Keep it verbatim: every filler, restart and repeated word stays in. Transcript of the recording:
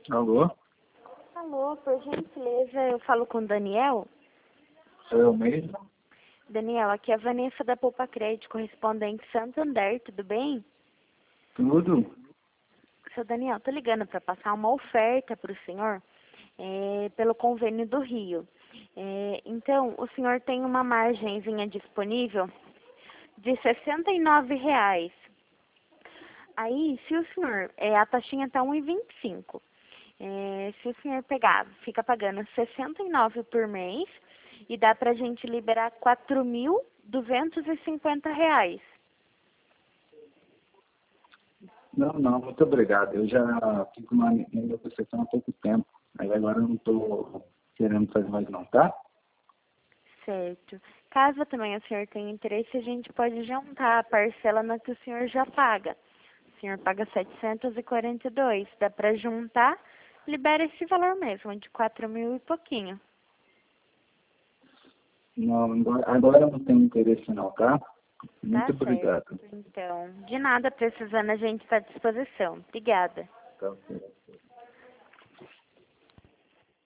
Alô? Alô, por gentileza, eu falo com o Daniel. Sou eu mesmo? Daniel, aqui é a Vanessa da Poupa Crédito, correspondente Santander, tudo bem? Tudo? Seu Daniel, tô ligando para passar uma oferta para o senhor é, pelo convênio do Rio. É, então, o senhor tem uma margenzinha disponível de sessenta e nove reais. Aí, se o senhor, é, a taxinha está um e vinte e cinco. É, se o senhor pegar, fica pagando sessenta e nove por mês e dá pra gente liberar quatro mil duzentos e cinquenta reais. Não, não, muito obrigado. Eu já fico na minha percepção há pouco tempo. Aí agora eu não estou querendo fazer mais não, tá? Certo. Caso também o senhor tenha interesse, a gente pode juntar a parcela na que o senhor já paga. O senhor paga setecentos e quarenta e dois. Dá pra juntar, libera esse valor mesmo, de quatro mil e pouquinho. Não, agora agora eu não tenho interesse não, tá? Muito Tá obrigado. certo. Então, de nada, precisando, a gente está à disposição. Obrigada. Tá ok.